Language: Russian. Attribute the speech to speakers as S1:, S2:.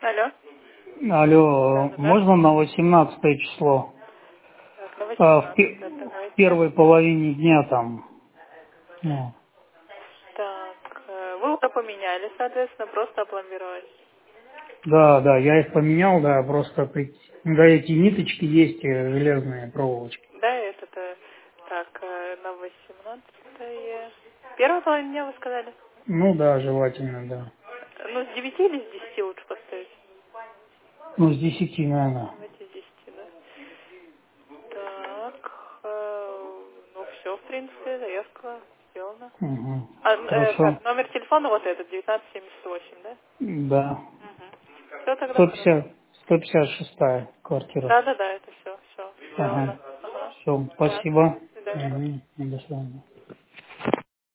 S1: Алло.
S2: Алло,
S1: Да-да-да.
S2: можно на 18 число?
S1: Так, на
S2: В
S1: 18,
S2: в
S1: давайте.
S2: первой половине дня там. Ну,
S1: Так, вы уже поменяли, соответственно, просто опломбировать.
S2: да, я их поменял, да, просто да, эти ниточки есть, железные проволочки.
S1: Да, это-то. Так, на 18-е. Первая половина дня вы сказали?
S2: Ну да, желательно, да.
S1: Ну, с 9 или с 10 лучше поставить?
S2: Ну, с 10, наверное.
S1: Давайте с 10, да. Так, ну все, в принципе, заявка сделана.
S2: Угу.
S1: Так,
S2: Хорошо.
S1: номер телефона вот этот, 1978, да?
S2: Да.
S1: Угу. Все тогда хорошо.
S2: 150, 156 квартира.
S1: Да-да-да, это все, сделано.
S2: Ага.
S1: Ага.
S2: Все,
S1: Ладно,
S2: спасибо.
S1: до свидания.
S2: Угу. До свидания.